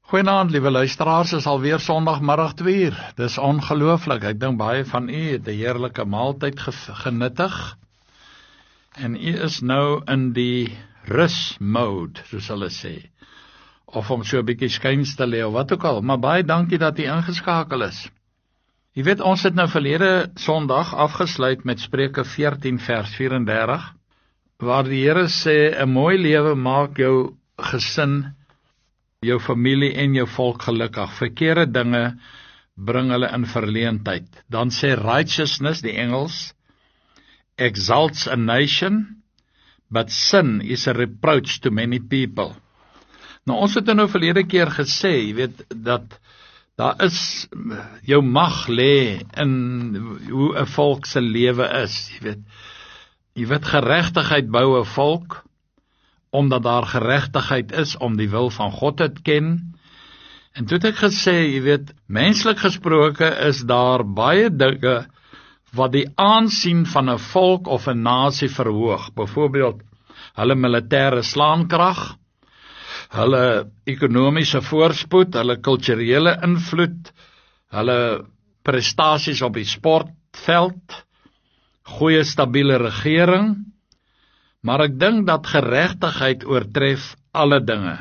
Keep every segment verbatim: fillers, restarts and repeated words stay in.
Goeienaand, liewe luisteraars, is alweer Sondagmiddag twee uur. Dis ongelooflik. Ek dink baie van u het 'n heerlike maaltyd ge- genuttig. En u is nou in die rus mode, soos hulle sê. Of om so 'n bietjie skuins te lê of wat ook al, maar baie dankie dat u ingeskakel is. Jy weet, ons het nou verlede Sondag afgesluit met Spreuke veertien vers vyf en dertig, waar die Here sê, 'n mooi lewe maak jou gesin, jou familie en jou volk gelukkig. Verkeerde dinge bring hulle in verleentheid. Dan sê righteousness, die Engels, exalts a nation, but sin is a reproach to many people. Nou, ons het nou verlede keer gesê, jy weet, dat daar is, jou mag lê in hoe 'n volk se lewe is, jy weet. Jy weet, geregtigheid bou 'n volk, omdat daar geregtigheid is om die wil van God te ken. En toe het ek gesê, jy weet, menslik gesproke is daar baie dinge wat die aansien van 'n volk of 'n nasie verhoog. Byvoorbeeld, hulle militêre slaankrag, hulle ekonomiese voorspoed, hulle kulturele invloed, hulle prestasies op die sportveld, goeie stabiele regering. Maar ek dink dat geregtigheid oortref alle dinge.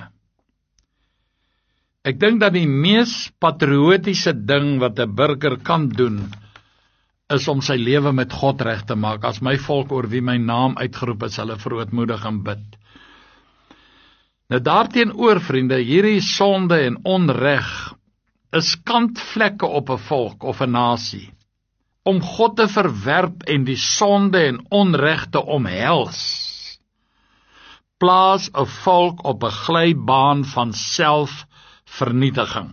Ek dink dat die mees patriotiese ding wat 'n burger kan doen, is om sy lewe met God reg te maak. As my volk oor wie my naam uitgeroep is, hulle verootmoedig en bid. Nou daarteenoor, vriende, hierdie sonde en onreg is kantvlekke op 'n volk of 'n nasie. Om God te verwerp en die sonde en onreg te omhels, plaas 'n volk op 'n glybaan van selfvernietiging.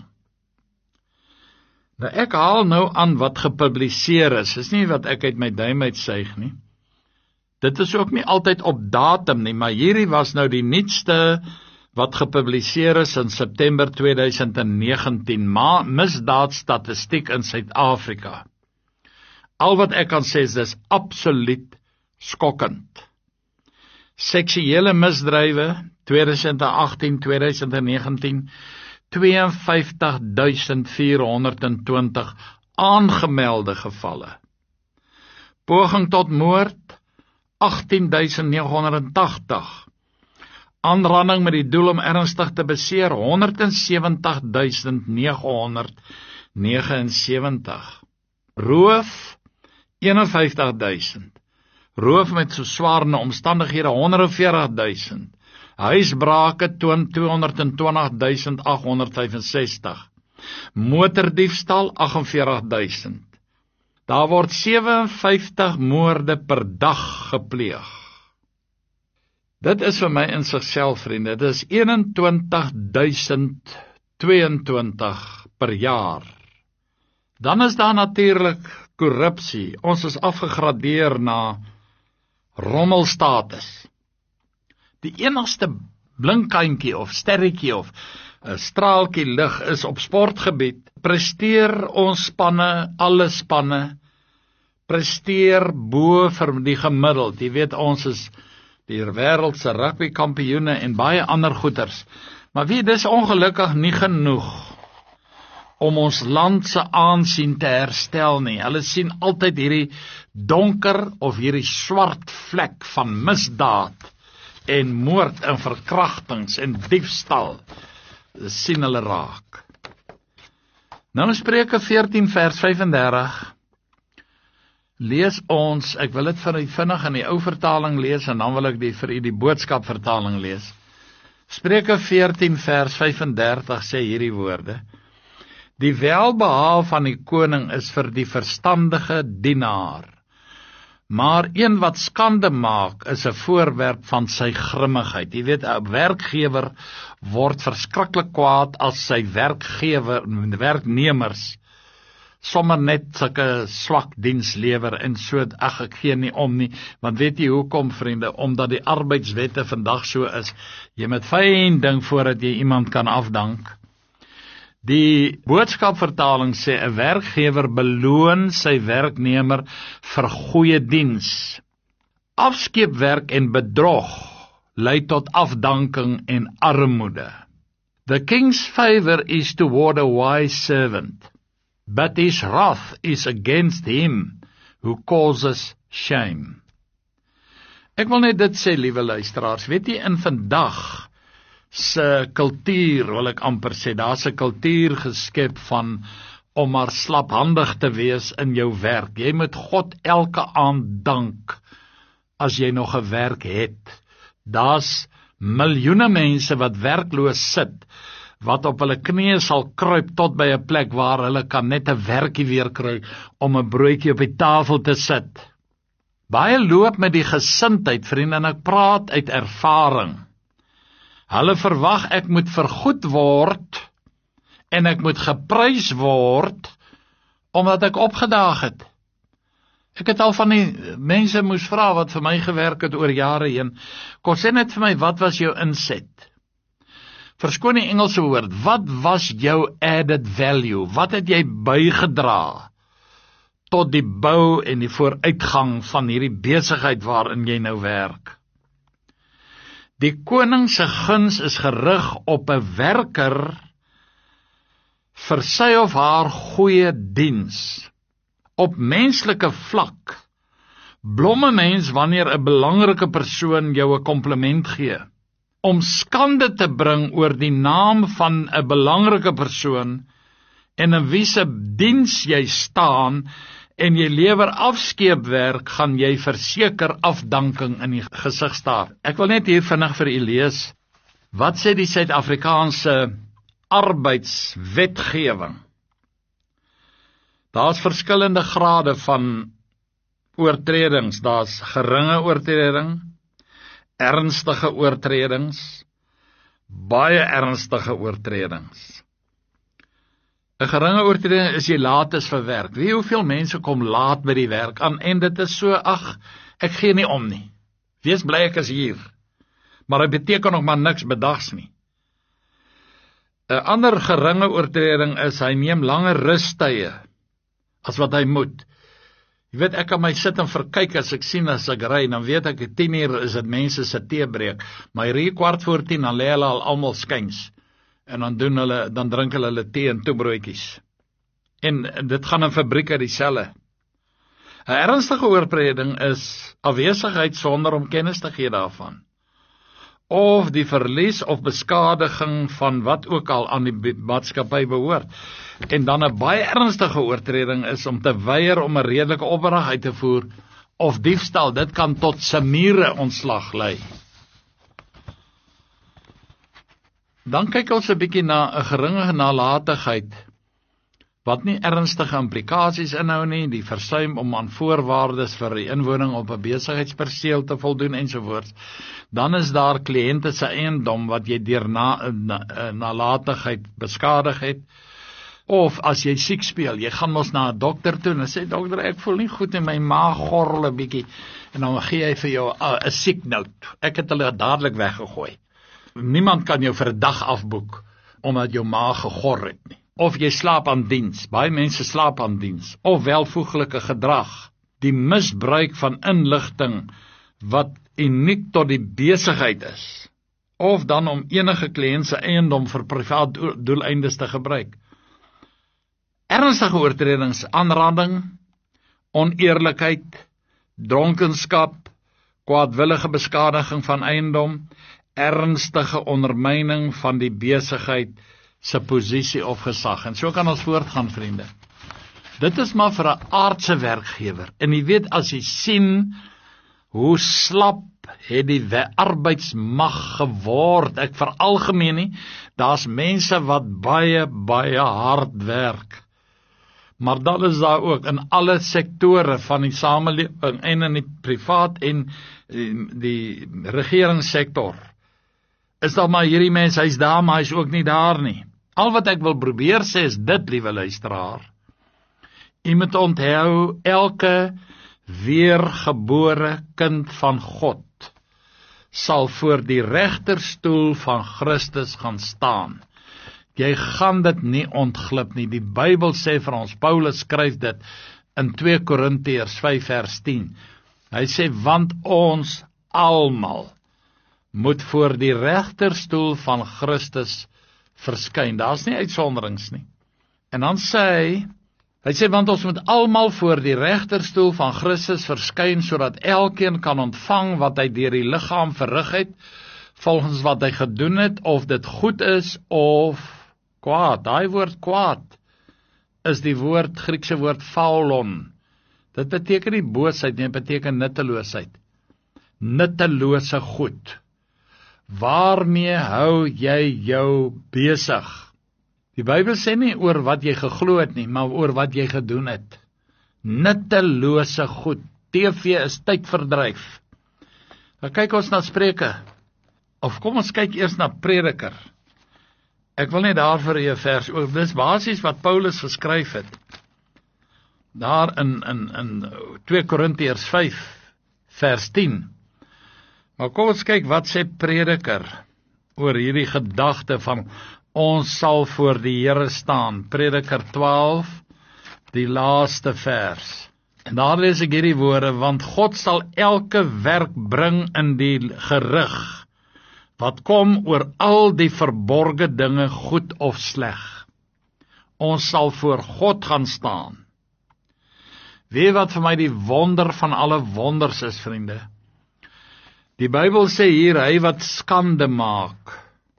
Nou ek haal nou aan wat gepubliseer is, dis nie wat ek uit my duim uitsuig nie. Dit is ook nie altyd op datum nie, maar hierdie was nou die nuutste wat gepubliseer is in September tweeduisend negentien, ma misdaadstatistiek in Suid-Afrika. Al wat ek kan sê is dis absoluut skokkend. Seksuele misdrywe tweeduisend agtien tot tweeduisend negentien, twee en vyftig duisend vier honderd twintig aangemelde gevalle. Poging tot moord agtien duisend nege honderd tagtig. Aanranding met die doel om ernstig te beseer honderd sewentig duisend nege honderd negenensewentig. Roof een en vyftig duisend. Roof met so swaarne omstandighede honderd veertig duisend. Huisbrake tweehonderd twintig duisend agt honderd vyfensestig. Motordiefstal agt en veertig duisend. Daar word sewe en vyftig moorde per dag gepleeg. Dit is vir my in sigself, vriende, dit is een en twintig duisend tweeëntwintig per jaar. Dan is daar natuurlik korrupsie. Ons is afgegradeer na rommelstatus. Die enigste blinkkantjie of sterretjie of 'n straaltjie lig is op sportgebied. Presteer ons spanne, alle spanne, presteer bo vir die gemiddeld. Jy weet, ons is die wêreld se rugbykampioene en baie ander goeters. Maar wie, dis ongelukkig nie genoeg om ons land se aansien te herstel nie. Hulle sien altyd hierdie donker of hierdie swart vlek van misdaad en moord en verkrachtings en diefstal. Dit sien hulle raak. Nou Spreuke veertien vers vyf en dertig. Lees ons, ek wil dit vir u vinnig in die ou vertaling lees en dan wil ek die vir u die boodskap vertaling lees. Spreuke veertien vers vyf en dertig sê hierdie woorde: Die welbehae van die koning is vir die verstandige dienaar, maar een wat skande maak is 'n voorwerp van sy grimmigheid. Jy weet, 'n werkgewer word verskriklik kwaad as sy werkgewer, werknemers sommer net sulke swak diens lewer en so, ag ek gee nie om nie, want weet jy hoekom, vriende? Omdat die arbeidswette vandag so is, jy moet fyn ding voordat jy iemand kan afdank. Die boodskapvertaling sê 'n werkgewer beloon sy werknemer vir goeie diens. Afskeepwerk en bedrog lei tot afdanking en armoede. The king's favor is toward a wise servant, but his wrath is against him who causes shame. Ek wil net dit sê, liewe luisteraars, weet jy, in vandag se kultuur, wil ek amper sê, daar's 'n kultuur geskep van om maar slaphandig te wees in jou werk. Jy moet God elke aand dank as jy nog 'n werk het. Daar's miljoene mense wat werkloos sit, wat op hulle knieë sal kruip tot by 'n plek waar hulle kan net 'n werkie weer kry om 'n broodjie op die tafel te sit. Baie loop met die gesindheid, vriende, en ek praat uit ervaring. Hulle verwag ek moet vergoed word en ek moet geprys word omdat ek opgedaag het. Ek het al van die mense moes vra wat vir my gewerk het oor jare heen. Kom sê net vir my, wat was jou inset? Verskoon die Engelse woord, wat was jou added value? Wat het jy bygedra tot die bou en die vooruitgang van hierdie besigheid waarin jy nou werk? Die koning se guns is gerig op 'n werker vir sy of haar goeie diens. Op menslike vlak blom 'n mens wanneer 'n belangrike persoon jou 'n kompliment gee. Om skande te bring oor die naam van 'n belangrike persoon en in wie se diens jy staan en jy lewer afskeepwerk, gaan jy verseker afdanking in die gesig staar. Ek wil net hier vinnig vir u lees, wat sê die Suid-Afrikaanse arbeidswetgewing? Daar's verskillende grade van oortredings. Daar's geringe oortreding, ernstige oortredings, baie ernstige oortredings. 'n Geringe oortreding is jy laat is vir werk. Weet jy hoeveel mense kom laat by die werk aan en dit is so, ag, ek gee nie om nie. Wees bly ek is hier. Maar dit beteken nog maar niks bedags nie. 'n Ander geringe oortreding is hy neem langer rustye as wat hy moet. Jy weet, ek kan my sit en verkyk as ek sien as ek ry, dan weet ek tien uur is dit mense se teebreek, maar hier kwart voor tien dan lê hulle al almal skuins. En dan doen hulle, dan drink hulle hulle tee en toebroodjies. En dit gaan in fabrieke dieselfde. 'n Ernstige oortreding is afwesigheid sonder om kennis te gee daarvan. Of die verlies of beskadiging van wat ook al aan die maatskappy behoort. En dan 'n baie ernstige oortreding is om te weier om 'n redelike opdrag uit te voer of diefstal. Dit kan tot semiere ontslag lei. Dan kyk ons 'n bietjie na 'n geringe nalatigheid wat nie ernstige implikasies inhou nie, die versuim om aan voorwaardes vir die inwoning op 'n besigheidsperseel te voldoen ensovoorts. Dan is daar kliënte se eiendom wat jy deur na, na, nalatigheid beskadig het. Of as jy siek speel, jy gaan mos na 'n dokter toe en sê dokter, ek voel nie goed in my maag gorrel 'n bietjie, en dan gee hy vir jou 'n siek note. Ek het hulle dadelik weggegooi. Niemand kan jou vir 'n dag afboek omdat jou maag gegor het nie. Of jy slaap aan diens, baie mense slaap aan diens, of welvoeglike gedrag, die misbruik van inligting wat uniek tot die besigheid is, of dan om enige kliënt se eiendom vir privaat doeleindes te gebruik. Ernstige oortredings, aanranding, oneerlikheid, dronkenskap, kwaadwillige beskadiging van eiendom, ernstige ondermyning van die besigheid se posisie of gesag. En so kan ons voortgaan, vriende. Dit is maar vir 'n aardse werkgewer. En jy weet, as jy sien hoe slap het die arbeidsmag geword, ek veralgemeen nie, daar's mense wat baie, baie hard werk. Maar dan is daar ook in alle sektore van die samelewing en in die privaat en die, die regeringssektor. Is daar maar hierdie mens, hy's daar, maar hy's ook nie daar nie. Al wat ek wil probeer sê is dit, liewe luisteraar. Jy moet onthou, elke weergebore kind van God sal voor die regterstoel van Christus gaan staan. Jy gaan dit nie ontglip nie. Die Bybel sê vir ons, Paulus skryf dit in twee Korintiërs vyf vers tien. Hy sê, want ons almal moet voor die regterstoel van Christus verskyn. Daar's nie uitsonderings nie. En dan sê hy, hy sê, want ons moet almal voor die regterstoel van Christus verskyn, sodat elkeen kan ontvang wat hy deur die liggaam verrig het, volgens wat hy gedoen het, of dit goed is of kwaad. Daai woord kwaad is die woord, Griekse woord faulon. Dit beteken nie boosheid nie, dit beteken nutteloosheid. Nuttelose goed. Waarmee hou jy jou besig? Die Bybel sê nie oor wat jy geglo het nie, maar oor wat jy gedoen het. Nuttelose goed. T V is tydverdryf. Dan kyk ons na Spreuke. Of kom ons kyk eers na Prediker. Ek wil net daar vir 'n vers oor, dis basies wat Paulus geskryf het. Daar in in in twee Korintiërs vyf vers tien. Maar kom ons kyk wat sê Prediker oor hierdie gedagte van ons sal voor die Here staan. Prediker twaalf, die laaste vers. En daar lees ek hierdie woorde, want God sal elke werk bring in die gerig, wat kom oor al die verborge dinge, goed of sleg. Ons sal voor God gaan staan. Weet wat vir my die wonder van alle wonders is, vriende? Die Bybel sê hier, hy wat skande maak,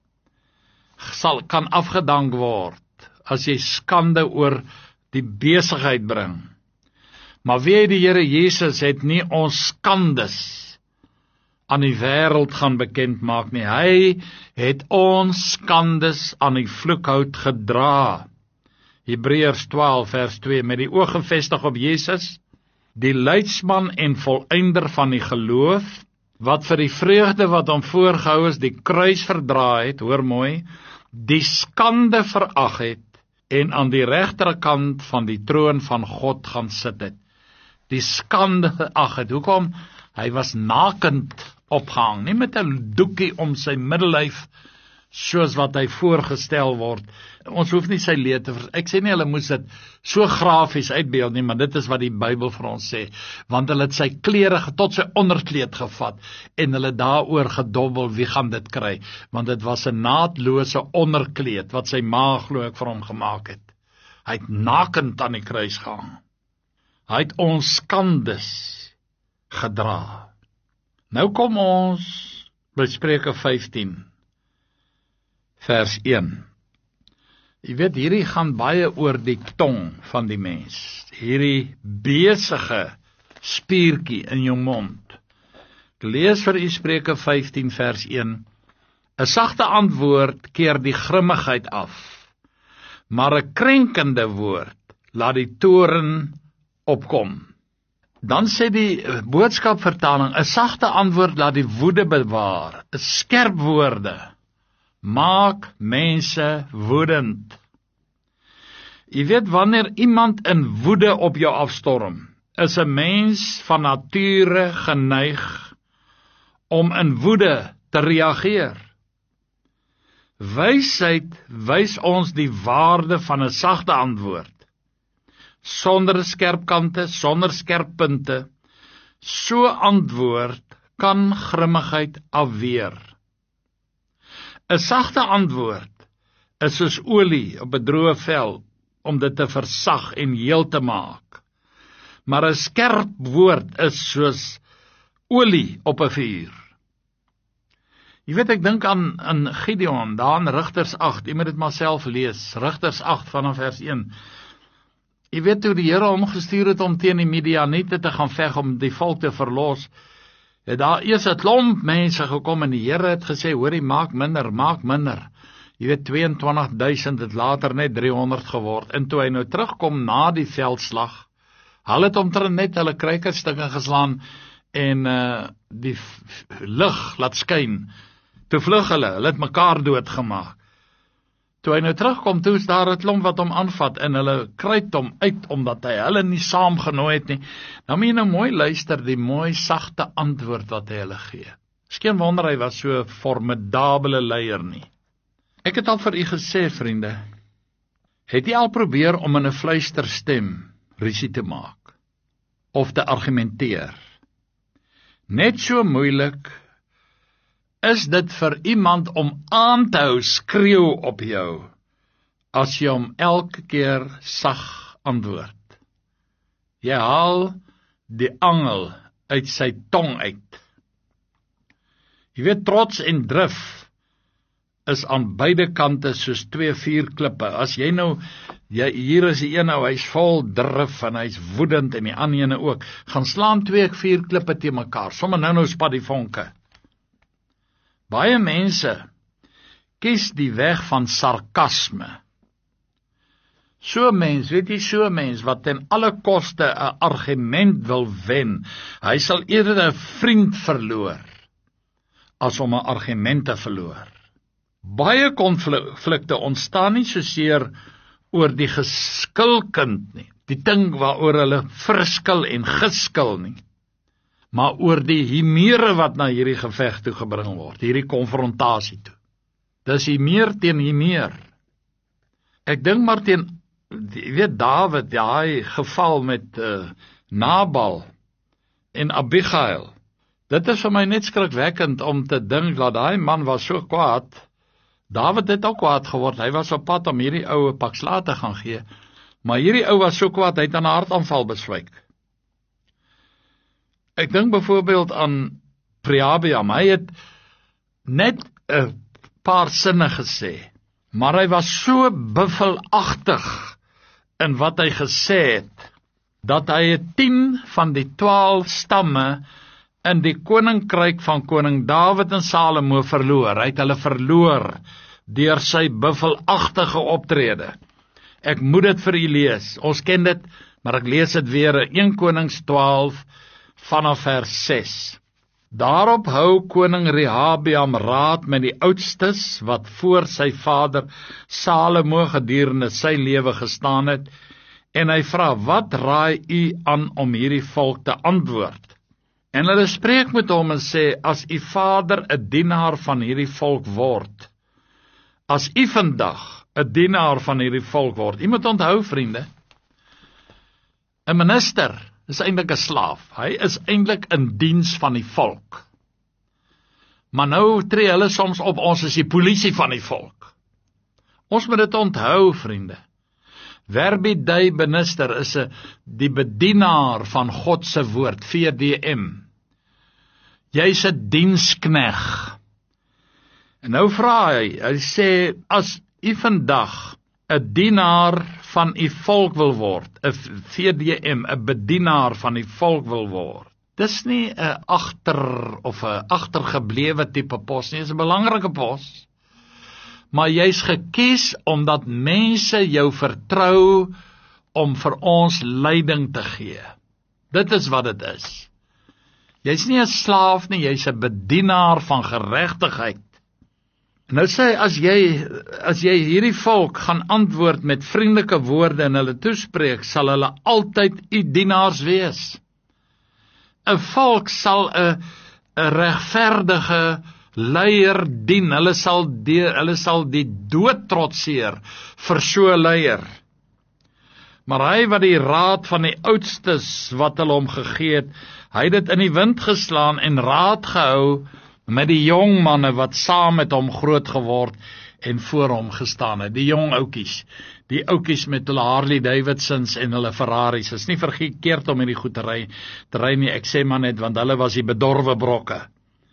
sal, kan afgedank word, as jy skande oor die besigheid bring. Maar weet die Here Jesus het nie ons skandes aan die wêreld gaan bekend maak nie. Hy het ons skandes aan die vloekhout gedra. Hebreërs twaalf vers twee, met die oog gefestig op Jesus, die leidsman en volëinder van die geloof, wat vir die vreugde wat hom voorgehou is, die kruis verdra het, hoor mooi, die skande verag het, en aan die regterkant van die troon van God gaan sit het. Die skande verag het. Hoekom? Hy was nakend opgehang, nie met 'n doekie om sy middellyf, soos wat hy voorgestel word. Ons hoef nie sy leed te vers... Ek sê nie, hulle moes dit so grafies uitbeeld nie, maar dit is wat die Bybel vir ons sê, want hulle het sy klere tot sy onderkleed gevat, en hulle daaroor gedobbel, wie gaan dit kry? Want dit was 'n naadlose onderkleed, wat sy ma glo ek vir hom gemaak het. Hy het nakend aan die kruis gehang. Hy het ons skandes gedra. Nou kom ons by Spreuke vyftien, vers een. Jy weet, hierdie gaan baie oor die tong van die mens. Hierdie besige spiertjie in jou mond. Ek lees vir u Spreuke vyftien vers een. 'n Sagte antwoord keer die grimmigheid af, maar 'n krenkende woord laat die toorn opkom. Dan sê die boodskapvertaling, 'n sagte antwoord laat die woede bewaar. 'n Skerp woorde maak mense woedend. Jy weet, wanneer iemand in woede op jou afstorm, is 'n mens van nature geneig om in woede te reageer. Wysheid wys ons die waarde van 'n sagte antwoord. Sonder skerp kante, sonder skerp punte, so antwoord kan grimmigheid afweer. 'n Sagte antwoord is soos olie op 'n droë vel, om dit te versag en heel te maak. Maar 'n skerp woord is soos olie op 'n vuur. Jy weet, ek dink aan, aan Gideon, daar in Rigters agt, jy moet dit maar self lees, Rigters agt vanaf vers een. Jy weet hoe die Here hom gestuur het om teen die Midianiete te gaan veg om die volk te verlos, het daar eers 'n klomp mense gekom en die Here het gesê, hoorie, maak minder, maak minder. Jy weet, twee en twintig duisend het later net drie honderd geword, en toe hy nou terugkom na die veldslag, hulle het omtrent net hulle kruikerstukke geslaan, en uh, die lig laat skyn, toe vlug hulle, hulle het mekaar doodgemaak. Toe hy nou terugkom, toe is daar 'n klomp wat hom aanvat, en hulle kruit hom uit, omdat hy hulle nie saamgenooi het nie. Nou moet jy nou mooi luister, die mooi sagte antwoord wat hy hulle gee. Skien wonder hy was so 'n formidabele leier nie. Ek het al vir u gesê, vriende, het jy al probeer om in 'n fluisterstem rusie te maak, of te argumenteer? Net so moeilik is dit vir iemand om aan te hou skreeu op jou, as jy hom elke keer sag antwoord? Jy haal die angel uit sy tong uit. Jy weet, trots en drif is aan beide kante soos twee vuurklippe. As jy nou, jy, hier is die een nou, hy's vol drif en hy's woedend en die ander ene ook, gaan slaan twee vuurklippe te mekaar, sommer nou nou spat die vonke. Baie mense kies die weg van sarkasme. So mens, weet jy, so mens wat ten alle koste 'n argument wil wen, hy sal eerder 'n vriend verloor as om 'n argument te verloor. Baie konflikte ontstaan nie soseer oor die geskilkind nie, die ding waaroor hulle verskil en geskil nie, maar oor die himere wat na hierdie geveg toe gebring word, hierdie konfrontasie toe. Dis himeer teen himeer. Ek dink maar teen, jy weet, Dawid, ja, hy geval met uh, Nabal en Abigail. Dit is vir my net skrikwekkend om te dink dat daai man was so kwaad. Dawid het ook kwaad geword. Hy was op pad om hierdie ou 'n pak slaag te gaan gee. Maar hierdie ou was so kwaad, hy het aan 'n hartaanval beswyk. Ek dink byvoorbeeld aan Rehabeam. Hy het net 'n paar sinne gesê, maar hy was so buffelagtig in wat hy gesê het, dat hy tien van die twaalf stamme in die koninkryk van koning Dawid en Salomo verloor. Hy het hulle verloor deur sy buffelagtige optrede. Ek moet dit vir u lees. Ons ken dit, maar ek lees dit weer, Eerste Konings twaalf vanaf vers ses. Daarop hou koning Rehabeam raad met die oudstes wat voor sy vader Salomo gedurende sy lewe gestaan het, en hy vra, wat raai u aan om hierdie volk te antwoord? En hulle spreek met hom en sê, as u vader 'n dienaar van hierdie volk word, as u vandag 'n dienaar van hierdie volk word, u moet onthou, vriende, 'n minister is eintlik 'n slaaf, hy is eintlik in diens van die volk. Maar nou tree hulle soms op, ons is die polisie van die volk. Ons moet dit onthou, vriende. Verbi dei minister is 'n die bedienaar van God se woord, V D M. Jy's 'n dienskneg. En nou vra hy, hy sê, as u vandag 'n dienaar van u volk wil word, 'n V D M, 'n bedienaar van die volk wil word, dis nie 'n agter of 'n agtergeblewe tipe pos nie, dis 'n belangrike pos. Maar jy's gekies omdat mense jou vertrou om vir ons leiding te gee. Dit is wat dit is. Jy's nie 'n slaaf nie, jy's 'n bedienaar van geregtigheid. Nou sê hy, as jy, as jy hierdie volk gaan antwoord met vriendelike woorde en hulle toespreek, sal hulle altyd u dienaars wees. 'n Volk sal 'n 'n regverdige leier dien, hulle sal, die, hulle sal die dood trotseer vir so 'n leier. Maar hy wat die raad van die oudstes wat hulle hom gegee het, hy het dit in die wind geslaan en raad gehou met die jong manne wat saam met hom groot geword en voor hom gestaan het, die jong oukies, die oukies met hulle Harley Davidsons en hulle Ferraris. Is nie verkeerd om hierdie goed te ry, te ry nie, ek sê maar net, want hulle was die bedorwe brokke.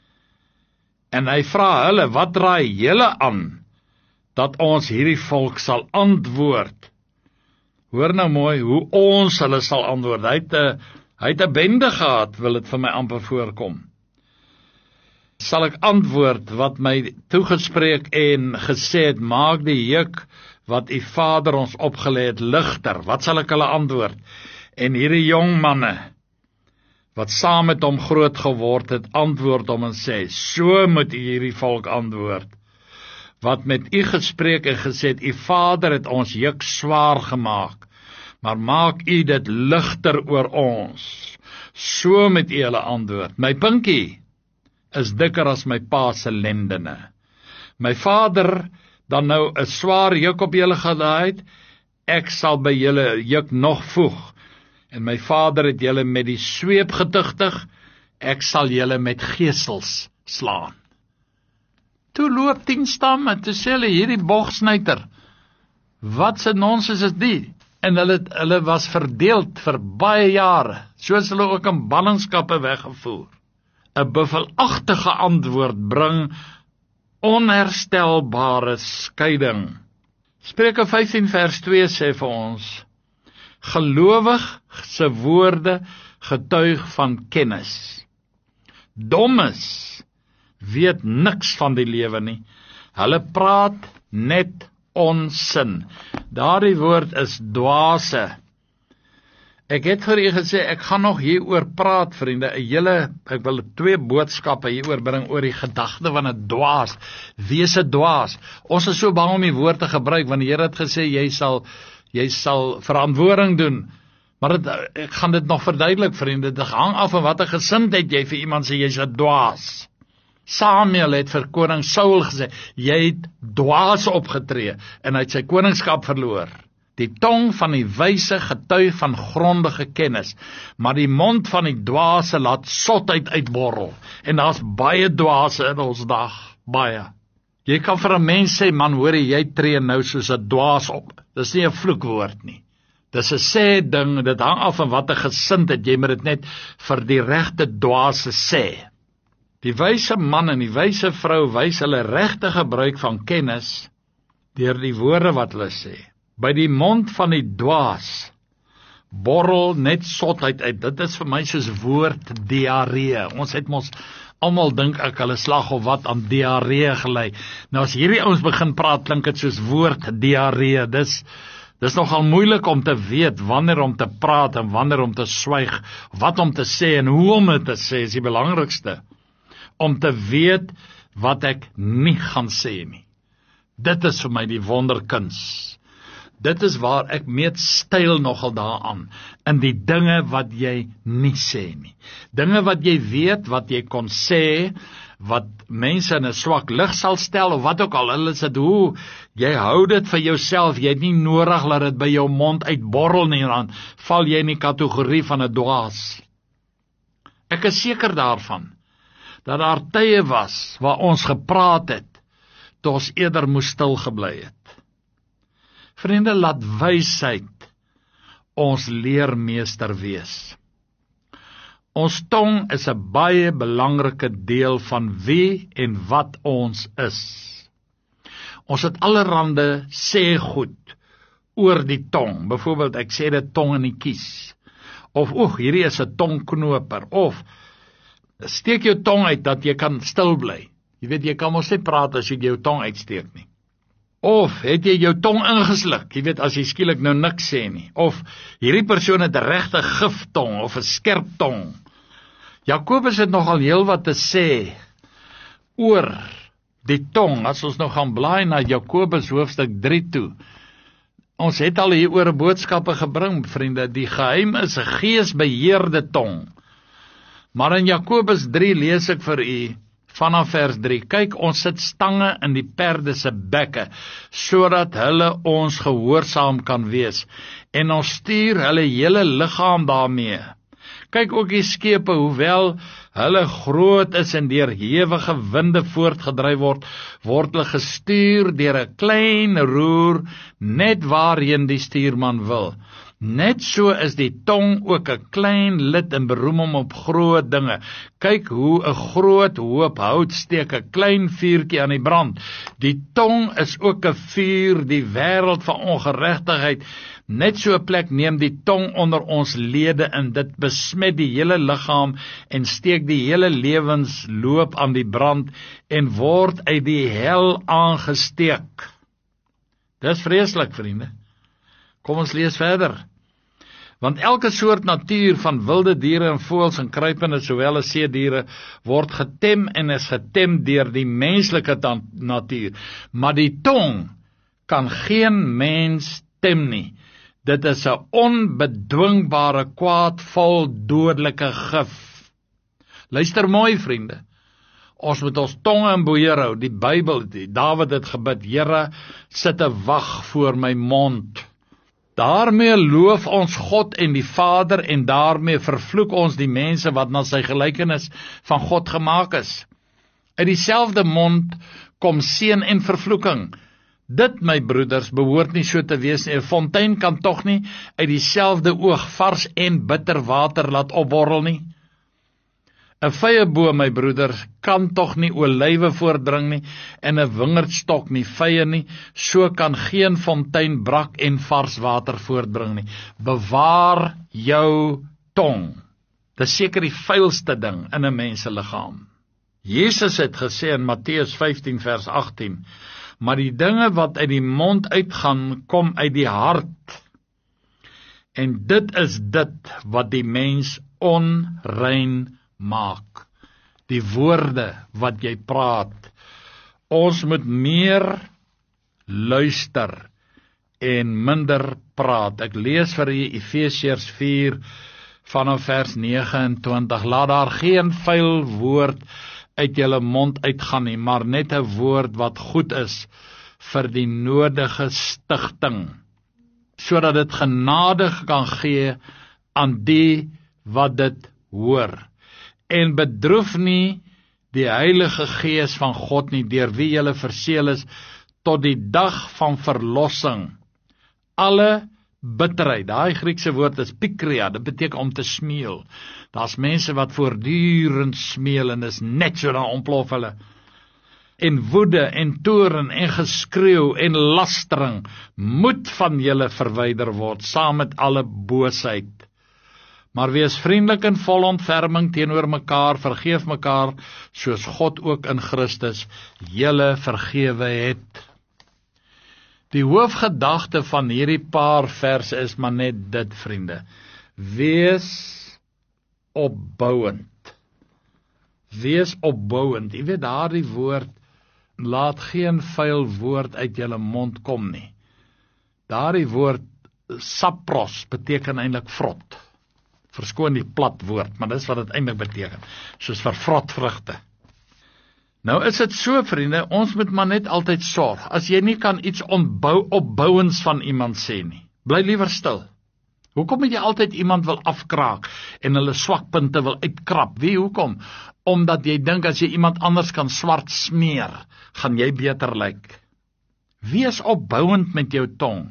En hy vra hulle, wat draai julle aan, dat ons hierdie volk sal antwoord? Hoor nou mooi, hoe ons hulle sal antwoord. Hy het 'n hy het 'n bende gehad, wil dit vir my amper voorkom. Sal ek antwoord wat my toegespreek en gesê het, maak die juk wat u vader ons opgelê het ligter. Wat sal ek hulle antwoord? En hierdie jong manne wat saam met hom groot geword het, antwoord hom en sê, so moet u hierdie volk antwoord, wat met u gespreek en gesê het, u vader het ons juk swaar gemaak, maar maak u dit ligter oor ons. So moet u hulle antwoord. My pinkie is dikker as my pa se lendene. My vader dan nou 'n swaar juk op julle gelaai het, ek sal by julle juk nog voeg. En my vader het julle met die sweep getugtig, ek sal julle met gesels slaan. Toe loop tien stamme, toe sê hulle, hierdie bogsnyter, wat se nonsens is die? En hulle, hulle was verdeeld vir baie jare, soos hulle ook in ballingskappe weggevoer. 'n Buffelagtige antwoord bring onherstelbare skeiding. Spreuke vyftien vers twee sê vir ons, gelowig se woorde getuig van kennis. Dommes weet niks van die lewe nie. Hulle praat net onsin. Daardie woord is dwaase. Ek het vir u gesê, ek gaan nog hieroor praat, vriende, 'n hele, ek wil twee boodskappe hieroor bring, oor die gedagte van 'n dwaas. Wees 'n dwaas. Ons is so bang om die woord te gebruik, want die Here het gesê, jy sal, jy sal verantwoording doen. Maar het, ek gaan dit nog verduidelik, vriende, dit hang af van watter gesindheid jy vir iemand sê, jy's 'n dwaas. Samuel het vir koning Saul gesê, jy het dwaas opgetree, en hy het sy koningskap verloor. Die tong van die wyse getuig van grondige kennis, maar die mond van die dwaase laat sotheid uitborrel. En daar's baie dwaase in ons dag, baie. Jy kan vir 'n mens sê, man, hoor jy tree nou soos 'n dwaas op. Dis nie 'n vloekwoord nie. Dis 'n sê ding, dit hang af van watter gesindheid, jy moet dit net vir die regte dwaase sê. Die wyse man en die wyse vrou wys hulle regte gebruik van kennis deur die woorde wat hulle sê. By die mond van die dwaas borrel net sotheid uit. Dit is vir my soos woord diarree. Ons het mos almal dink ek hulle slag of wat aan diarree gelei. Nou as hierdie ouens begin praat, klink dit soos woord diarree. Dis dis nogal moeilik om te weet wanneer om te praat en wanneer om te swyg, wat om te sê en hoe om dit te sê is die belangrikste. Om te weet wat ek nie gaan sê nie. Dit is vir my die wonderkuns. Dit is waar ek meet styl nogal daaraan, in die dinge wat jy nie sê nie. Dinge wat jy weet, wat jy kon sê, wat mense in 'n swak lig sal stel, of wat ook al, hulle sê, hoe, jy hou dit vir jouself, jy het nie nodig laat dit by jou mond uitborrel nie, dan val jy in die kategorie van 'n dwaas. Ek is seker daarvan, dat daar tye was, waar ons gepraat het, toe ons eerder moes stil gebly het. Vriende, laat wysheid ons leermeester wees. Ons tong is 'n baie belangrike deel van wie en wat ons is. Ons het allerhande sê goed oor die tong. Byvoorbeeld, ek sê dit tong in die kies. Of, oeg, hierdie is 'n tongknoper. Of, steek jou tong uit dat jy kan stil bly. Jy weet, jy kan mos nie praat as jy jou tong uitsteek nie. Of, het jy jou tong ingesluk, jy weet, as jy skielik nou niks sê nie. Of, hierdie persoon het 'n regte giftong, of 'n skerp tong. Jakobus het nogal heel wat te sê oor die tong, as ons nou gaan blaai na Jakobus hoofstuk drie toe. Ons het al hier oor boodskappe gebring, vriende, die geheim is 'n geesbeheerde tong. Maar in Jakobus drie lees ek vir u, vanaf vers drie, kyk, ons sit stange in die perde se bekke, sodat hulle ons gehoorsaam kan wees, en ons stuur hulle hele liggaam daarmee. Kyk ook die skepe, hoewel hulle groot is en deur hewige winde voortgedryf word, word hulle gestuur deur 'n klein roer, net waarheen die stuurman wil. Net so is die tong ook 'n klein lid en beroem hom op groot dinge. Kyk hoe 'n groot hoop hout steek 'n klein vuurtjie aan die brand. Die tong is ook 'n vuur, die wêreld van ongeregtigheid. Net so 'n plek neem die tong onder ons lede in, dit besmet die hele liggaam en steek die hele lewensloop aan die brand en word uit die hel aangesteek. Dis vreeslik, vriende. Kom ons lees verder. Want elke soort natuur van wilde diere en voëls en kruipende sowel as seediere word getem en is getem deur die menslike natuur. Maar die tong kan geen mens tem nie. Dit is 'n onbedwingbare kwaad vol dodelike gif. Luister mooi, vriende. Ons moet ons tonge in beheer hou. Die Bybel, die Dawid het gebid, Here, sit 'n wag voor my mond. Daarmee loof ons God en die Vader en daarmee vervloek ons die mense wat na sy gelykenis van God gemaak is. Uit dieselfde mond kom seën en vervloeking. Dit, my broeders, behoort nie so te wees nie. 'n Fontein kan tog nie uit dieselfde oog vars en bitter water laat opborrel nie. 'n Vyeboom, my broeders, kan tog nie olywe voordring nie, en 'n wingerdstok nie vye nie. So kan geen fontein brak en vars water voortbring nie. Bewaar jou tong. Dit is seker die vuilste ding in 'n mens se liggaam. Jesus het gesê in Matteus vyftien vers agttien, maar die dinge wat uit die mond uitgaan, kom uit die hart. En dit is dit wat die mens onrein maak. Die woorde wat jy praat. Ons moet meer luister en minder praat. Ek lees vir u Efesiërs vier vanaf vers nege en twintig. Laat daar geen vuil woord uit julle mond uitgaan nie, maar net 'n woord wat goed is vir die nodige stigting, sodat dit genadig kan gee aan die wat dit hoor. En bedroef nie die Heilige Gees van God nie, deur wie julle verseël is tot die dag van verlossing. Alle bitterheid, daai Griekse woord is pikria, dit beteken om te smeel. Daar's mense wat voortdurend smeel en is net so dan ontplof hulle. En woede en toorn en geskreeu en lastering moet van julle verwyder word, saam met alle boosheid. Maar wees vriendelik en vol ontferming teenoor mekaar, vergeef mekaar, soos God ook in Christus julle vergewe het. Die hoofgedagte van hierdie paar verse is maar net dit, vriende. Wees opbouend. Wees opbouend. Jy weet daardie woord, laat geen vuil woord uit julle mond kom nie. Daardie woord, sapros, beteken eintlik vrot. Verskoon die plat woord, maar dis wat dit eintlik beteken, soos vir vrotvrugte. Nou is dit so, vriende, ons moet maar net altyd sorg. As jy nie kan iets ontbou, opbouends van iemand sê nie, bly liewer stil. Hoekom moet jy altyd iemand wil afkraak en hulle swakpunte wil uitkrap? Wie, hoekom? Omdat jy dink as jy iemand anders kan swart smeer, gaan jy beter lyk. Wees opbouend met jou tong.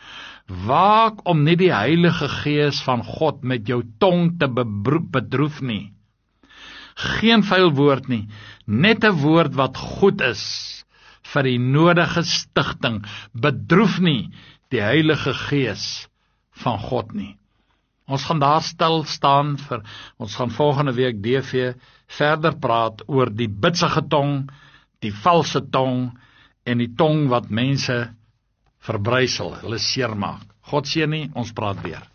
Waak om nie die Heilige Gees van God met jou tong te bedroef nie. Geen vuil woord nie, net 'n woord wat goed is vir die nodige stigting. Bedroef nie die Heilige Gees van God nie. Ons gaan daar stil staan vir, ons gaan volgende week D V verder praat oor die bitsige tong, die valse tong en die tong wat mense verbrysel, hulle seermaak. God seën nie, ons praat weer.